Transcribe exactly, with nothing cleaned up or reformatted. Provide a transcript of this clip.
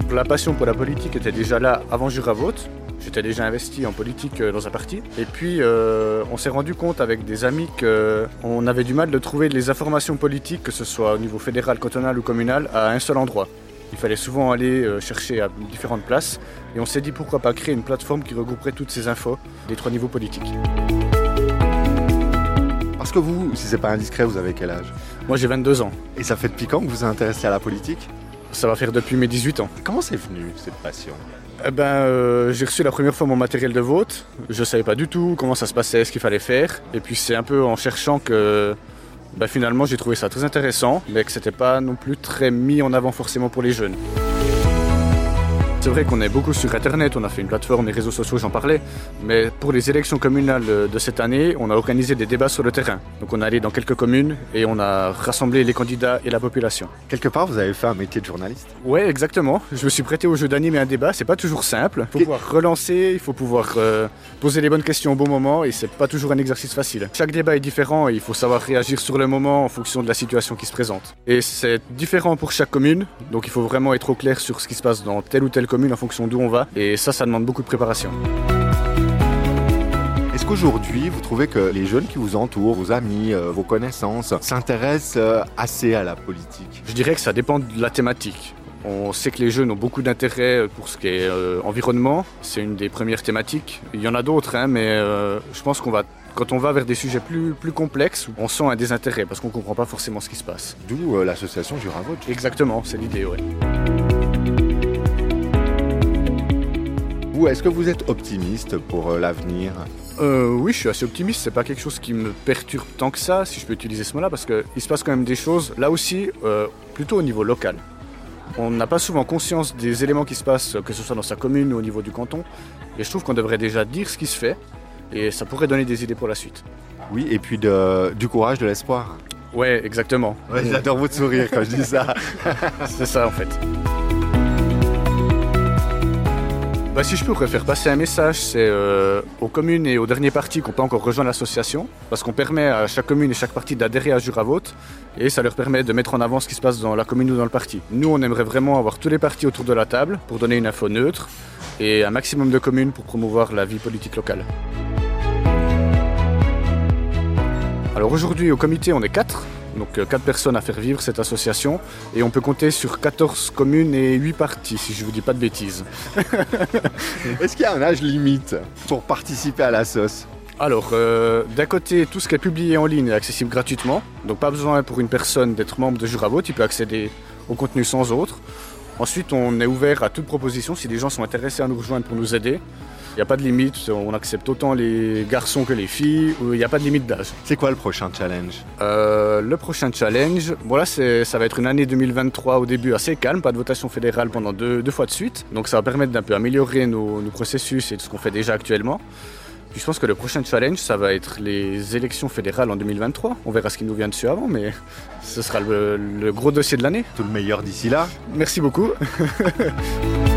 La passion pour la politique était déjà là avant Juravote. J'étais déjà investi en politique dans un parti. Et puis, euh, on s'est rendu compte avec des amis qu'on avait du mal de trouver les informations politiques, que ce soit au niveau fédéral, cantonal ou communal, à un seul endroit. Il fallait souvent aller euh, chercher à différentes places. Et on s'est dit pourquoi pas créer une plateforme qui regrouperait toutes ces infos des trois niveaux politiques. Parce que vous, si c'est pas indiscret, vous avez quel âge? Moi j'ai vingt-deux ans. Et ça fait depuis quand que vous vous intéressez à la politique? Ça va faire depuis mes dix-huit ans. Comment c'est venu cette passion? Eh ben, euh, j'ai reçu la première fois mon matériel de vote. Je ne savais pas du tout comment ça se passait, ce qu'il fallait faire. Et puis c'est un peu en cherchant que ben, finalement j'ai trouvé ça très intéressant, mais que c'était pas non plus très mis en avant forcément pour les jeunes. C'est vrai qu'on est beaucoup sur Internet, on a fait une plateforme, les réseaux sociaux, j'en parlais. Mais pour les élections communales de cette année, on a organisé des débats sur le terrain. Donc on est allé dans quelques communes et on a rassemblé les candidats et la population. Quelque part, vous avez fait un métier de journaliste? Ouais, exactement. Je me suis prêté au jeu d'animer un débat, c'est pas toujours simple. Il faut pouvoir relancer, il faut pouvoir euh, poser les bonnes questions au bon moment et c'est pas toujours un exercice facile. Chaque débat est différent et il faut savoir réagir sur le moment en fonction de la situation qui se présente. Et c'est différent pour chaque commune, donc il faut vraiment être au clair sur ce qui se passe dans telle ou telle commune en fonction d'où on va, et ça, ça demande beaucoup de préparation. Est-ce qu'aujourd'hui, vous trouvez que les jeunes qui vous entourent, vos amis, euh, vos connaissances, s'intéressent euh, assez à la politique? Je dirais que ça dépend de la thématique. On sait que les jeunes ont beaucoup d'intérêt pour ce qui est euh, environnement, c'est une des premières thématiques. Il y en a d'autres, hein, mais euh, je pense qu'on va, quand on va vers des sujets plus, plus complexes, on sent un désintérêt parce qu'on ne comprend pas forcément ce qui se passe. D'où euh, l'association Juravote. Exactement, c'est l'idée, oui. Est-ce que vous êtes optimiste pour euh, l'avenir? euh, Oui, je suis assez optimiste. C'est pas quelque chose qui me perturbe tant que ça, si je peux utiliser ce mot-là, parce qu'il se passe quand même des choses, là aussi, euh, plutôt au niveau local. On n'a pas souvent conscience des éléments qui se passent, que ce soit dans sa commune ou au niveau du canton. Et je trouve qu'on devrait déjà dire ce qui se fait, et ça pourrait donner des idées pour la suite. Oui, et puis de, du courage, de l'espoir. Ouais, exactement. Ouais, j'adore votre sourire quand je dis ça. C'est ça, en fait. Bah, si je peux faire passer un message, c'est euh, aux communes et aux derniers partis qui n'ont pas encore rejoint l'association, parce qu'on permet à chaque commune et chaque parti d'adhérer à Juravote, et ça leur permet de mettre en avant ce qui se passe dans la commune ou dans le parti. Nous, on aimerait vraiment avoir tous les partis autour de la table pour donner une info neutre, et un maximum de communes pour promouvoir la vie politique locale. Alors aujourd'hui, au comité, on est quatre. Donc quatre personnes à faire vivre cette association et on peut compter sur quatorze communes et huit partis, si je ne vous dis pas de bêtises. Est-ce qu'il y a un âge limite pour participer à la sauce? Alors, euh, d'un côté, tout ce qui est publié en ligne est accessible gratuitement, donc pas besoin pour une personne d'être membre de Juravote, il peut accéder au contenu sans autre. Ensuite, on est ouvert à toute proposition si des gens sont intéressés à nous rejoindre pour nous aider. Il n'y a pas de limite, on accepte autant les garçons que les filles, il n'y a pas de limite d'âge. C'est quoi le prochain challenge? euh, Le prochain challenge, voilà, c'est, ça va être une année deux mille vingt-trois au début assez calme, pas de votation fédérale pendant deux, deux fois de suite. Donc ça va permettre d'un peu améliorer nos, nos processus et de ce qu'on fait déjà actuellement. Puis je pense que le prochain challenge, ça va être les élections fédérales en deux mille vingt-trois. On verra ce qui nous vient dessus avant, mais ce sera le, le gros dossier de l'année. Tout le meilleur d'ici là. Merci beaucoup.